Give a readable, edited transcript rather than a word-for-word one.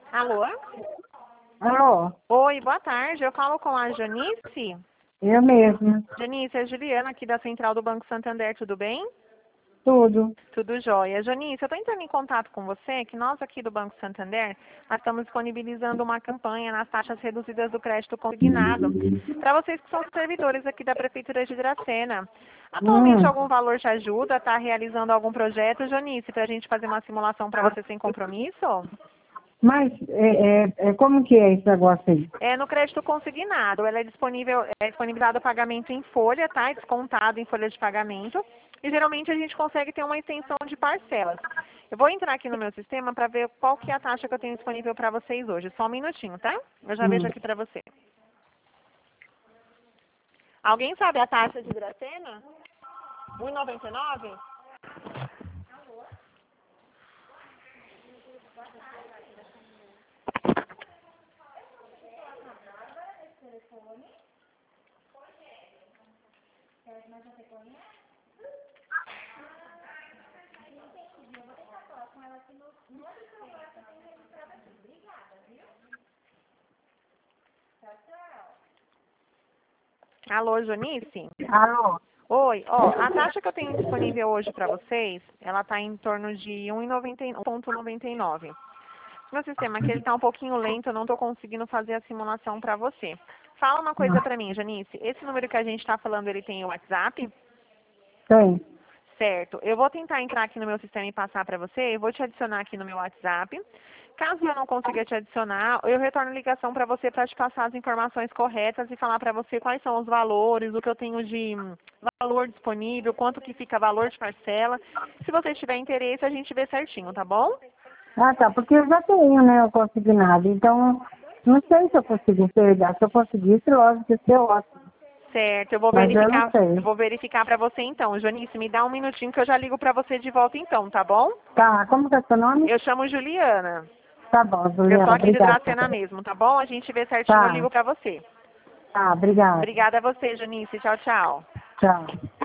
Alô? Alô, Oi, boa tarde. Eu falo com a Janice. eu mesma. Janice, é a Juliana aqui da Central do Banco Santander, tudo bem? Tudo. Tudo jóia. Janice, eu estou entrando em contato com você, que nós aqui do Banco Santander, nós estamos disponibilizando uma campanha nas taxas reduzidas do crédito consignado para vocês que são servidores aqui da Prefeitura de Dracena. Atualmente Hum, algum valor te ajuda? Está realizando algum projeto, Janice, para a gente fazer uma simulação para você sem compromisso? mas como que é esse negócio aí? É no crédito consignado. Ela é disponibilizado o pagamento em folha, tá? É descontado em folha de pagamento. E geralmente a gente consegue ter uma extensão de parcelas. Eu vou entrar aqui no meu sistema para ver qual que é a taxa que eu tenho disponível para vocês hoje. Só um minutinho, tá? Eu já vejo Hum. aqui para você. Alguém sabe a taxa de Dracena? 1,99? Alô, Jonice? Alô? Oi, ó, a taxa que eu tenho disponível hoje para vocês, ela está em torno de 1,99. Meu sistema aqui ele está um pouquinho lento, eu não estou conseguindo fazer a simulação para você. Fala uma coisa para mim, Janice. Esse número que a gente está falando, ele tem o WhatsApp? Tem. Certo. Eu vou tentar entrar aqui no meu sistema e passar para você. Eu vou te adicionar aqui no meu WhatsApp. Caso eu não consiga te adicionar, eu retorno ligação para você para te passar as informações corretas e falar para você quais são os valores, o que eu tenho de valor disponível, quanto que fica valor de parcela. Se você tiver interesse, a gente vê certinho, tá bom? Ah, tá, porque eu já tenho, né, o consignado. Então, não sei se eu consigo pegar. Se eu conseguisse, lógico que ia ser ótimo. Certo, Mas eu não eu sei. vou verificar para você então. Janice, me dá um minutinho que eu já ligo para você de volta então, tá bom? Tá, como que é seu nome? Eu chamo Juliana. Tá bom, Eu sou Juliana, aqui de obrigada. Dracena mesmo, tá bom? A gente vê certinho, eu Tá, ligo pra você. tá, obrigada. Obrigada a você, Janice. Tchau, tchau. Tchau.